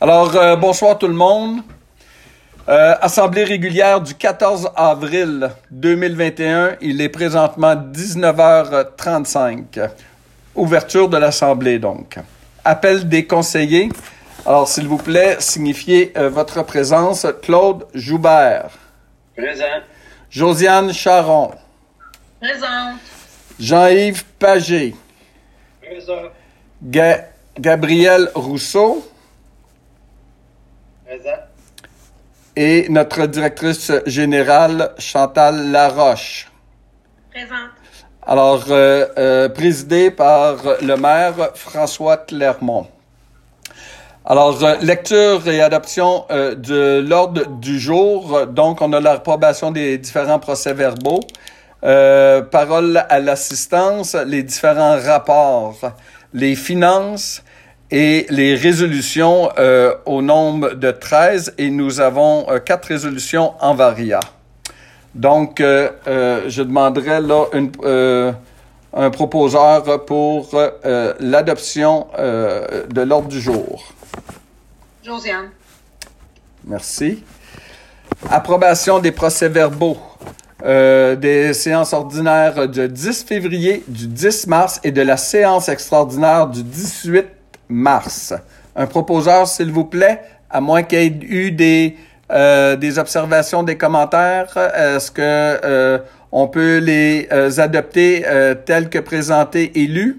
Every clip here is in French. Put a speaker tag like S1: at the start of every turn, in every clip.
S1: Alors, bonsoir tout le monde. Assemblée régulière du 14 avril 2021. Il est présentement 19h35. Ouverture de l'Assemblée, donc. Appel des conseillers. Alors, s'il vous plaît, signifiez votre présence. Claude Joubert.
S2: Présent.
S1: Josiane Charon.
S3: Présente.
S1: Jean-Yves Pagé.
S2: Présent.
S1: Gabriel Rousseau.
S2: Présent.
S1: Et notre directrice générale, Chantal Laroche.
S3: Présente.
S1: Alors, présidé par le maire François Clermont. Alors, lecture et adoption de l'ordre du jour. Donc, on a l'approbation des différents procès-verbaux. Parole à l'assistance, les différents rapports, les finances et les résolutions au nombre de 13. Et nous avons 4 résolutions en varia. Donc, je demanderai là un proposeur pour l'adoption de l'ordre du jour.
S3: Josiane.
S1: Merci. Approbation des procès-verbaux des séances ordinaires du 10 février, du 10 mars et de la séance extraordinaire du 18 mars. Un proposeur, s'il vous plaît, à moins qu'il y ait eu des observations, des commentaires. Est-ce que on peut les adopter tels que présentés et lus?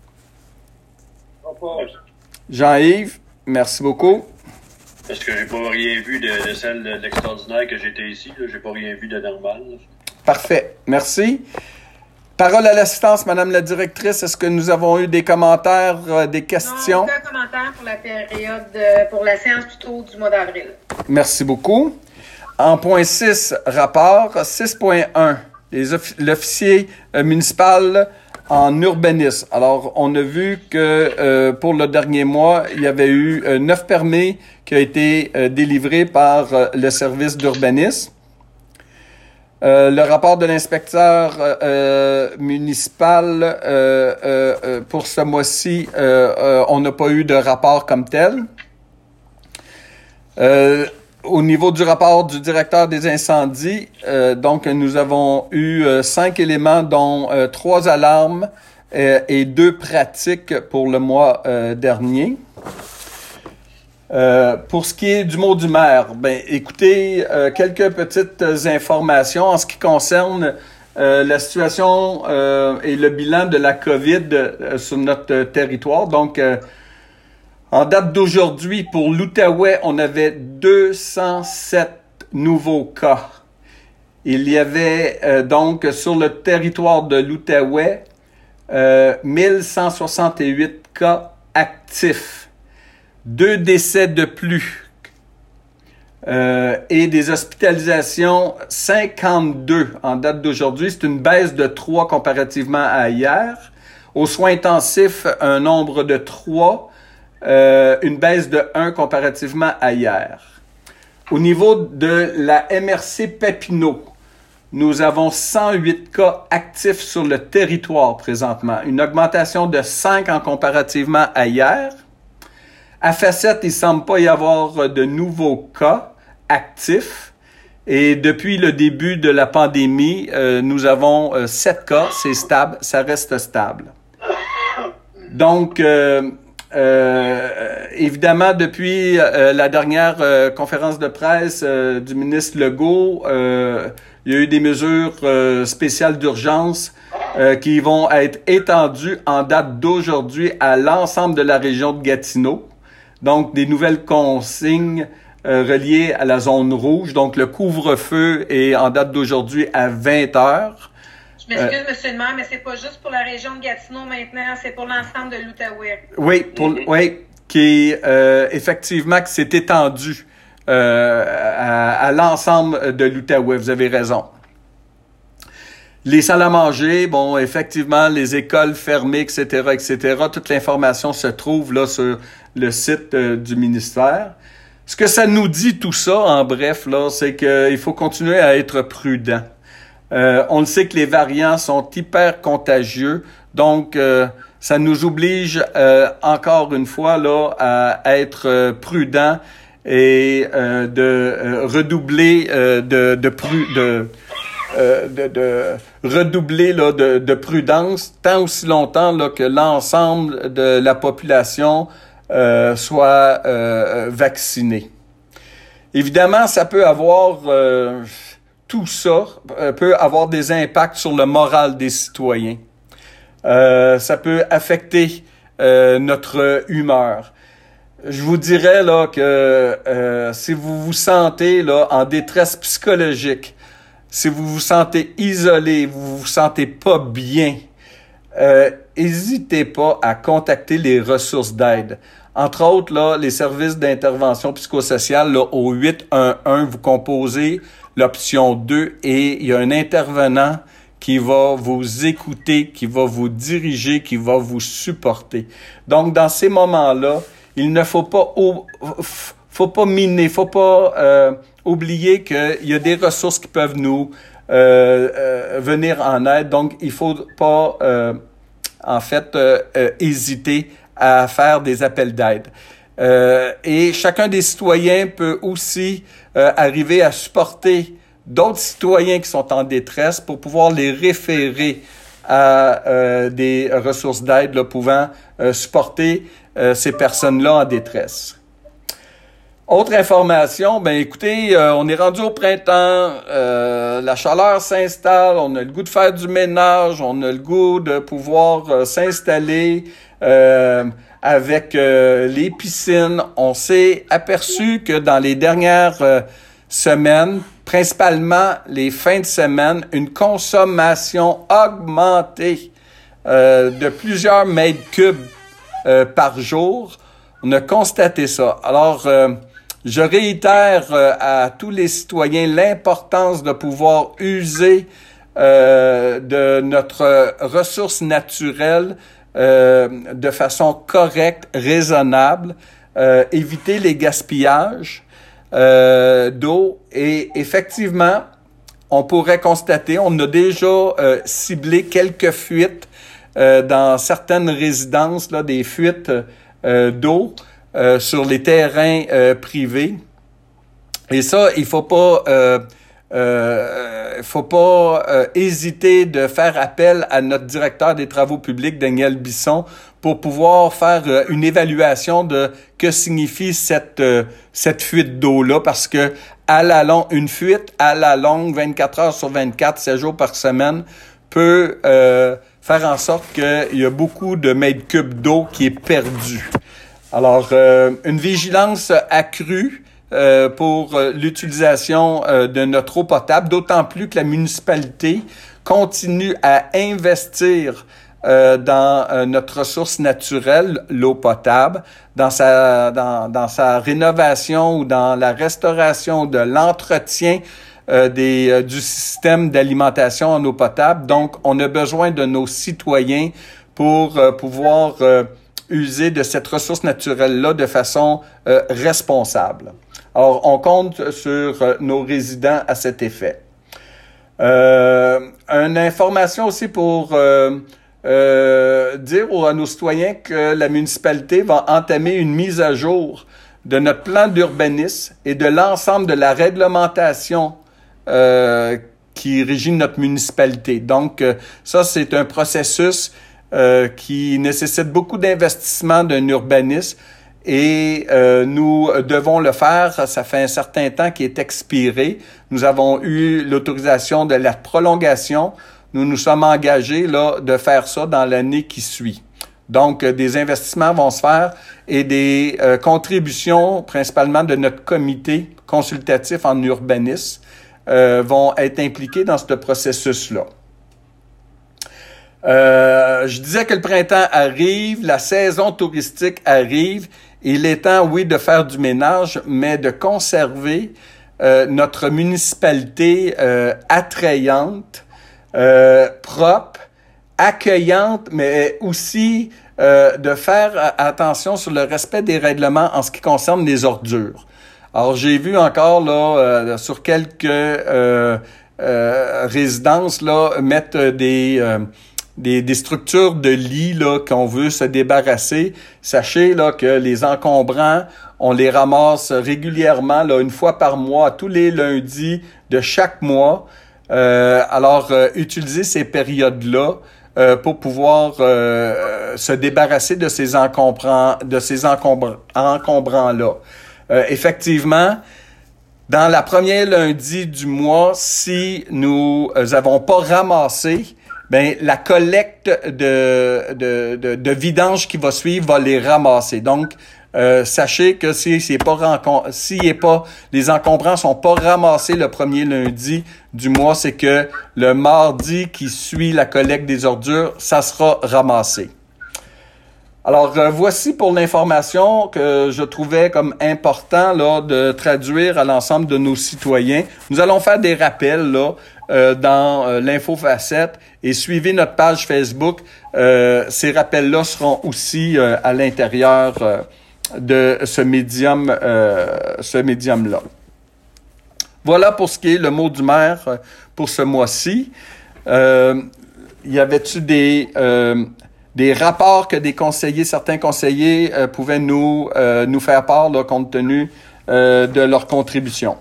S1: Jean-Yves, merci beaucoup.
S2: Parce que j'ai pas rien vu de celle de l'extraordinaire que j'étais ici. Là. J'ai pas rien vu de normal. Là.
S1: Parfait. Merci. Parole à l'assistance, Madame la directrice. Est-ce que nous avons eu des commentaires, des questions?
S3: Non, aucun commentaire pour la période, pour la séance plutôt du mois d'avril.
S1: Merci beaucoup. En point 6, rapport 6.1, l'officier municipal en urbanisme. Alors, on a vu que pour le dernier mois, il y avait eu 9 permis qui ont été délivrés par le service d'urbanisme. Le rapport de l'inspecteur municipal pour ce mois-ci, on n'a pas eu de rapport comme tel. Au niveau du rapport du directeur des incendies, donc nous avons eu 5 éléments, dont 3 alarmes et 2 pratiques pour le mois dernier. Pour ce qui est du mot du maire, ben écoutez, quelques petites informations en ce qui concerne la situation et le bilan de la COVID sur notre territoire. Donc, en date d'aujourd'hui, pour l'Outaouais, on avait 207 nouveaux cas. Il y avait donc sur le territoire de l'Outaouais 1168 cas actifs. 2 décès de plus et des hospitalisations 52 en date d'aujourd'hui. C'est une baisse de 3 comparativement à hier. Aux soins intensifs, un nombre de 3, une baisse de 1 comparativement à hier. Au niveau de la MRC Papineau, nous avons 108 cas actifs sur le territoire présentement, une augmentation de 5 en comparativement à hier. À Facette, il ne semble pas y avoir de nouveaux cas actifs. Et depuis le début de la pandémie, nous avons 7 cas. C'est stable, ça reste stable. Donc, évidemment, depuis la dernière conférence de presse du ministre Legault, il y a eu des mesures spéciales d'urgence qui vont être étendues en date d'aujourd'hui à l'ensemble de la région de Gatineau. Donc, des nouvelles consignes reliées à la zone rouge. Donc, le couvre-feu est en date d'aujourd'hui à 20 heures.
S3: Je m'excuse, monsieur le maire, mais c'est pas juste pour la région de Gatineau maintenant, c'est pour l'ensemble de l'Outaouais.
S1: Oui, qui effectivement, qui s'est étendu à l'ensemble de l'Outaouais. Vous avez raison. Les salles à manger, bon, effectivement, les écoles fermées, etc., etc. Toute l'information se trouve là sur le site du ministère. Ce que ça nous dit tout ça, en bref, là, c'est qu'il faut continuer à être prudent. On le sait que les variants sont hyper contagieux, donc ça nous oblige encore une fois là à être prudent et de redoubler redoubler là, de prudence tant aussi longtemps là, que l'ensemble de la population soit vaccinée. Évidemment, ça peut avoir tout ça peut avoir des impacts sur le moral des citoyens. Ça peut affecter notre humeur. Je vous dirais là que si vous vous sentez là en détresse psychologique, si vous vous sentez isolé, vous vous sentez pas bien, n'hésitez pas à contacter les ressources d'aide. Entre autres, là, les services d'intervention psychosociale, là, au 811, vous composez l'option 2 et il y a un intervenant qui va vous écouter, qui va vous diriger, qui va vous supporter. Donc, dans ces moments-là, il ne faut pas miner, faut pas oublier qu'il y a des ressources qui peuvent nous venir en aide. Donc, il faut pas hésiter à faire des appels d'aide. Et chacun des citoyens peut aussi arriver à supporter d'autres citoyens qui sont en détresse pour pouvoir les référer à des ressources d'aide là, pouvant supporter ces personnes-là en détresse. Autre information, écoutez, on est rendu au printemps, la chaleur s'installe, on a le goût de faire du ménage, on a le goût de pouvoir s'installer avec les piscines. On s'est aperçu que dans les dernières semaines, principalement les fins de semaine, une consommation augmentée de plusieurs mètres cubes par jour. On a constaté ça. Alors, je réitère à tous les citoyens l'importance de pouvoir user de notre ressource naturelle de façon correcte, raisonnable, éviter les gaspillages d'eau. Et effectivement, on pourrait constater, on a déjà ciblé quelques fuites dans certaines résidences, là, des fuites d'eau sur les terrains privés. Et ça, il faut pas hésiter de faire appel à notre directeur des travaux publics, Daniel Bisson, pour pouvoir faire une évaluation de que signifie cette fuite d'eau-là, parce que une fuite à la longue, 24 heures sur 24, 7 jours par semaine, peut faire en sorte qu'il y a beaucoup de mètres cubes d'eau qui est perdu. Alors, une vigilance accrue pour l'utilisation de notre eau potable, d'autant plus que la municipalité continue à investir dans notre ressource naturelle, l'eau potable, dans sa rénovation ou dans la restauration de l'entretien du système d'alimentation en eau potable. Donc, on a besoin de nos citoyens pour pouvoir user de cette ressource naturelle-là de façon responsable. Alors, on compte sur nos résidents à cet effet. Une information aussi pour dire à nos citoyens que la municipalité va entamer une mise à jour de notre plan d'urbanisme et de l'ensemble de la réglementation qui régit notre municipalité. Donc, ça, c'est un processus qui nécessite beaucoup d'investissement d'un urbanisme et nous devons le faire. Ça fait un certain temps qu'il est expiré. Nous avons eu l'autorisation de la prolongation. Nous nous sommes engagés là de faire ça dans l'année qui suit. Donc, des investissements vont se faire et des contributions, principalement de notre comité consultatif en urbanisme, vont être impliquées dans ce processus-là. Je disais que le printemps arrive, la saison touristique arrive. Il est temps, oui, de faire du ménage, mais de conserver notre municipalité attrayante, propre, accueillante, mais aussi de faire attention sur le respect des règlements en ce qui concerne les ordures. Alors, j'ai vu encore là sur quelques résidences là mettre des des structures de lit là qu'on veut se débarrasser, sachez là que les encombrants, on les ramasse régulièrement là, une fois par mois, tous les lundis de chaque mois. Alors utilisez ces périodes-là pour pouvoir se débarrasser de ces encombrants-là. Effectivement, dans la première lundi du mois, si nous avons pas ramassé, ben la collecte de vidange qui va suivre va les ramasser. Donc, sachez que si les encombrants sont pas ramassés le premier lundi du mois, c'est que le mardi qui suit la collecte des ordures, ça sera ramassé. Alors, voici pour l'information que je trouvais comme important là de traduire à l'ensemble de nos citoyens. Nous allons faire des rappels là dans l'info facette et suivez notre page Facebook. Ces rappels-là seront aussi à l'intérieur de ce médium-là. Voilà pour ce qui est le mot du maire pour ce mois-ci. Y avait-tu des rapports que certains conseillers pouvaient nous faire part là, compte tenu de leur contribution?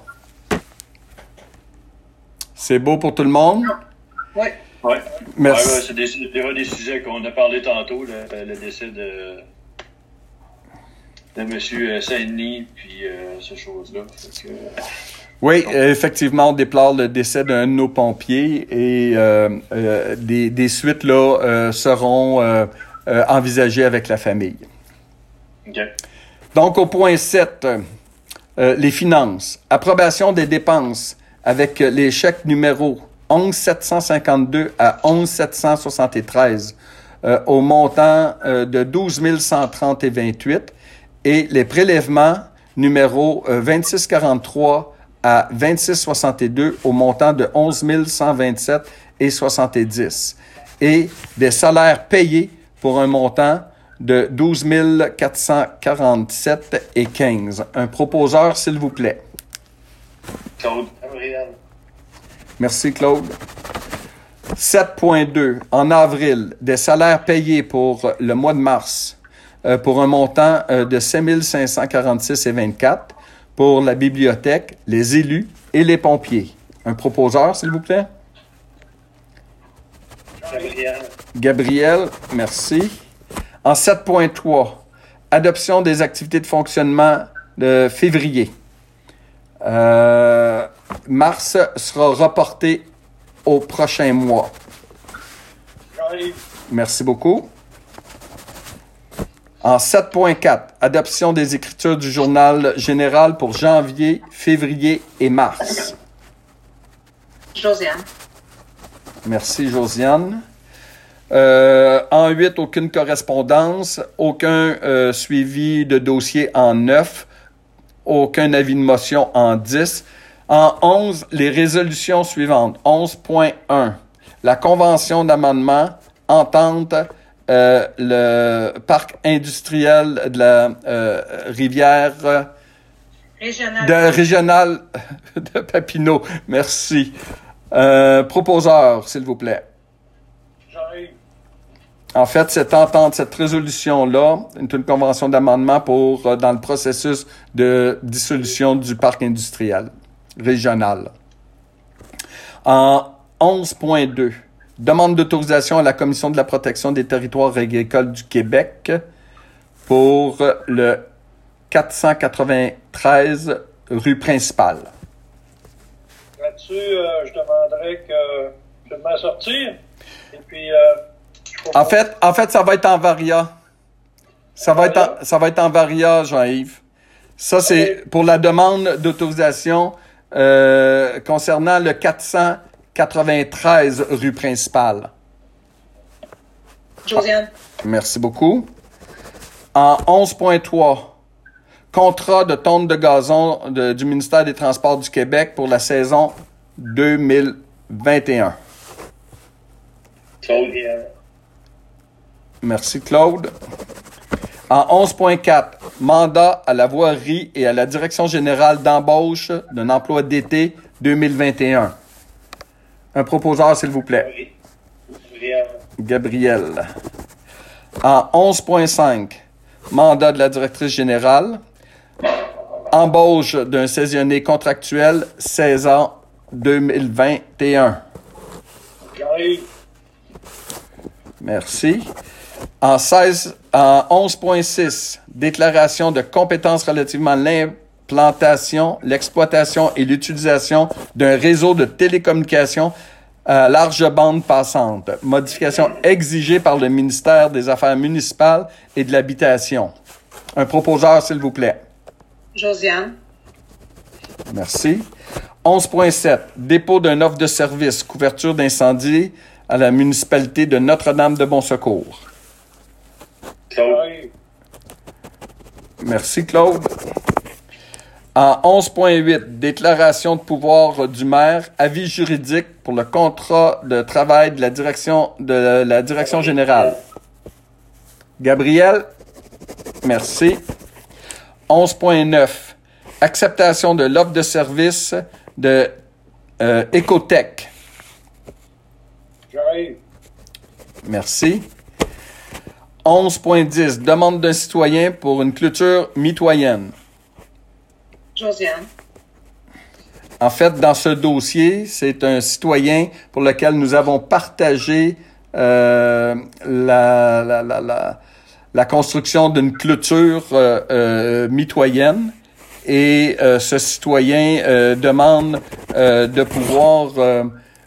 S1: C'est beau pour tout le monde?
S3: Oui.
S2: Oui.
S1: Merci.
S2: Ouais, c'est des sujets qu'on a parlé tantôt, le décès de M. Saint-Denis, puis ces choses-là.
S1: Oui, effectivement, on déplore le décès d'un de nos pompiers et des suites là seront envisagées avec la famille.
S2: Okay.
S1: Donc, au point 7, les finances. Approbation des dépenses avec les chèques numéros 11 752 à 11 773 au montant de 12 130 et 28 et les prélèvements numéro 2643 à 2662 au montant de 11 127 et 70 et des salaires payés pour un montant de 12 447 et 15. Un proposeur, s'il vous plaît.
S2: Claude. Gabriel.
S1: Merci, Claude. 7.2. En avril, des salaires payés pour le mois de mars pour un montant de 5 546 et 24 pour la bibliothèque, les élus et les pompiers. Un proposeur, s'il vous plaît.
S2: Gabriel.
S1: Gabriel, merci. En 7.3, adoption des activités de fonctionnement de février. Mars sera reporté au prochain mois.
S2: J'arrive.
S1: Merci beaucoup. En 7.4, adoption des écritures du journal général pour janvier, février et mars.
S3: Josiane.
S1: Merci, Josiane. En 8, aucune correspondance, aucun suivi de dossier en 9, aucun avis de motion en 10. En 11, les résolutions suivantes. 11.1, la convention d'amendement, entente, le parc industriel de la rivière régionale de Papineau. Merci. Proposeur, s'il vous plaît.
S2: J'arrive.
S1: En fait, cette entente, cette résolution-là, est une convention d'amendement pour dans le processus de dissolution du parc industriel régional. En 11.2, demande d'autorisation à la Commission de la protection des territoires agricoles du Québec pour le 493 rue principale.
S4: Là-dessus, je demanderais que je vais m'en sortir. Et puis,
S1: En fait, ça va être en varia. Ça va être en varia, Jean-Yves. Ça, c'est pour la demande d'autorisation concernant le 493 rue principale.
S3: Josiane.
S1: Merci beaucoup. En 11.3, contrat de tonte de gazon du ministère des Transports du Québec pour la saison 2021.
S2: Claude.
S1: Merci, Claude. En 11.4, mandat à la voirie et à la direction générale d'embauche d'un emploi d'été 2021. Un proposeur, s'il vous plaît. Gabrielle. En 11.5, mandat de la directrice générale. Embauche d'un saisonnier contractuel, 16 ans 2021.
S4: J'arrive.
S1: Merci. En 11.6, déclaration de compétences relativement à l'implantation, l'exploitation et l'utilisation d'un réseau de télécommunications à large bande passante. Modification exigée par le ministère des Affaires municipales et de l'Habitation. Un proposeur, s'il vous plaît.
S3: Josiane.
S1: Merci. 11.7. Dépôt d'une offre de service, couverture d'incendie à la municipalité de Notre-Dame-de-Bon-Secours.
S4: J'arrive.
S1: Merci, Claude. En 11.8, déclaration de pouvoir du maire, avis juridique pour le contrat de travail de la direction générale. Gabriel, merci. 11.9, acceptation de l'offre de service de Ecotech.
S4: J'arrive.
S1: Merci. 11.10, demande d'un citoyen pour une clôture mitoyenne.
S3: Josiane.
S1: En fait, dans ce dossier, c'est un citoyen pour lequel nous avons partagé la construction d'une clôture mitoyenne. Et ce citoyen demande de pouvoir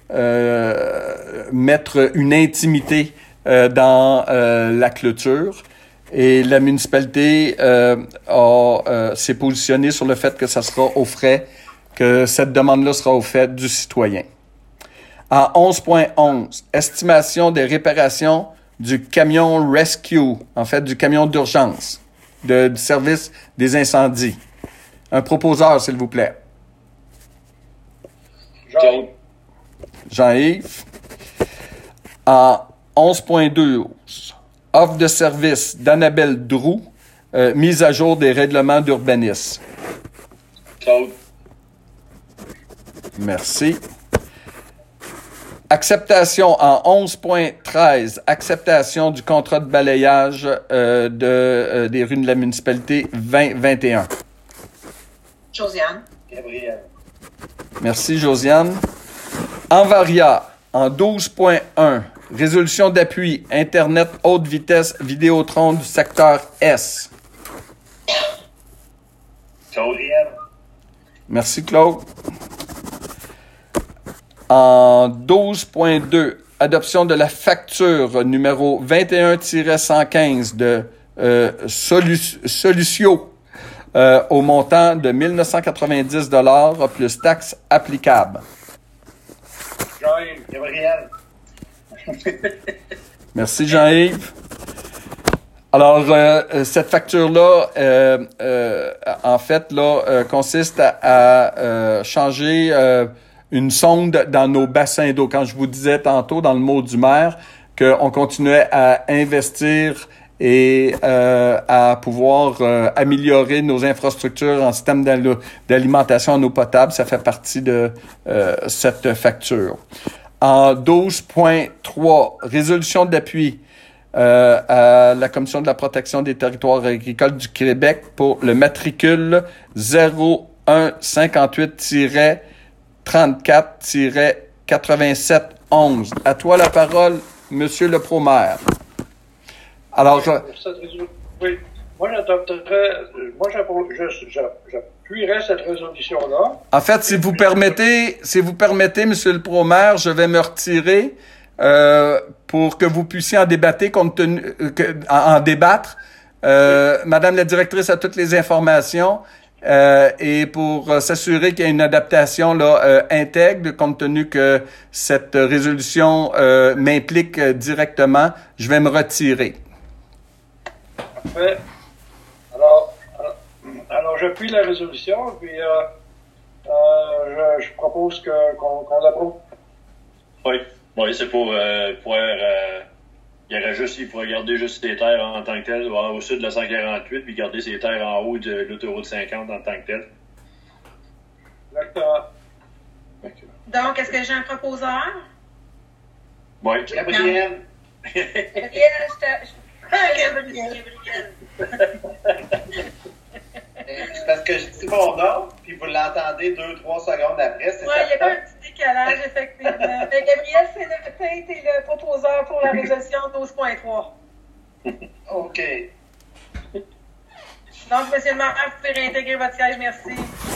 S1: mettre une intimité dans la clôture. Et la municipalité s'est positionnée sur le fait que ça sera aux frais, que cette demande-là sera aux frais du citoyen. En 11.11, estimation des réparations du camion Rescue, en fait du camion d'urgence du service des incendies. Un proposeur, s'il vous plaît.
S4: J'arrive.
S1: Jean-Yves. En 11.12, offre de service d'Annabelle Droux, mise à jour des règlements d'urbanisme.
S2: Claude.
S1: Merci. Acceptation en 11.13, acceptation du contrat de balayage des rues de la municipalité 2021.
S3: Josiane.
S4: Gabriel.
S1: Merci, Josiane. En Varia, en 12.1, résolution d'appui Internet haute vitesse Vidéotron du secteur S.
S2: Claude.
S1: Merci, Claude. En 12.2, adoption de la facture numéro 21-115 de Solucio au montant de 1990 $ plus taxes applicables.
S4: J'arrive. Gabriel.
S1: Merci, Jean-Yves. Alors, cette facture-là, en fait, là, consiste à changer une sonde dans nos bassins d'eau. Quand je vous disais tantôt, dans le mot du maire, qu'on continuait à investir et à pouvoir améliorer nos infrastructures en système d'alimentation en eau potable, ça fait partie de cette facture. En 12.3, résolution d'appui à la Commission de la protection des territoires agricoles du Québec pour le matricule 0158-34-8711. À toi la parole, Monsieur le Pro-maire. Alors,
S4: oui. Moi, j'appuierais cette résolution-là.
S1: En fait, si vous permettez, Monsieur le Pro-maire, je vais me retirer pour que vous puissiez en débattre Madame la directrice a toutes les informations et pour s'assurer qu'il y a une adaptation là intègre, compte tenu que cette résolution m'implique directement, je vais me retirer.
S4: Parfait. Alors j'appuie la résolution, puis je propose qu'on l'approuve.
S2: Oui, c'est pour pouvoir... il pourrait garder juste ses terres en tant que telles, au sud de la 148, puis garder ses terres en haut de l'autoroute 50 en tant que telle.
S4: Exactement.
S3: Donc, est-ce que j'ai un proposeur?
S2: Oui.
S4: Gabriel.
S3: Gabriel, Gabriel.
S5: C'est parce que je dis mon nom, puis vous l'entendez 2-3 secondes après, c'est
S3: Oui, il y avait un petit décalage, effectivement. Mais Gabriel, c'est le tête et le proposeur pour la résolution 12.3.
S5: OK.
S3: Donc, monsieur le maire, vous pouvez réintégrer votre siège, merci.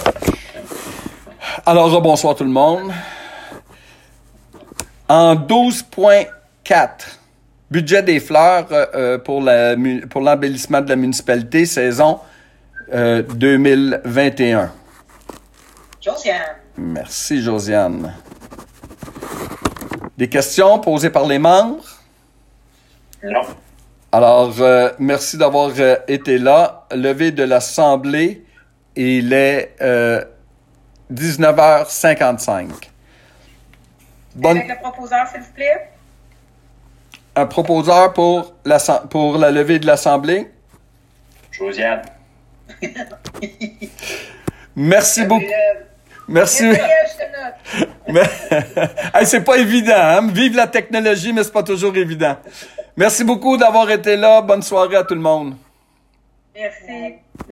S1: Alors, bonsoir tout le monde. En 12.4, budget des fleurs pour l'embellissement de la municipalité, saison 2021.
S5: Josiane.
S1: Merci, Josiane. Des questions posées par les membres?
S2: Non.
S1: Alors, merci d'avoir été là. Levé de l'Assemblée, il est 19h55.
S3: Avec le proposeur, s'il vous plaît.
S1: Un proposeur pour la levée de l'Assemblée?
S2: Josiane.
S1: Merci beaucoup. Merci.
S3: Gabriel, je te note.
S1: Hey, c'est pas évident, hein? Vive la technologie, mais c'est pas toujours évident. Merci beaucoup d'avoir été là. Bonne soirée à tout le monde.
S3: Merci.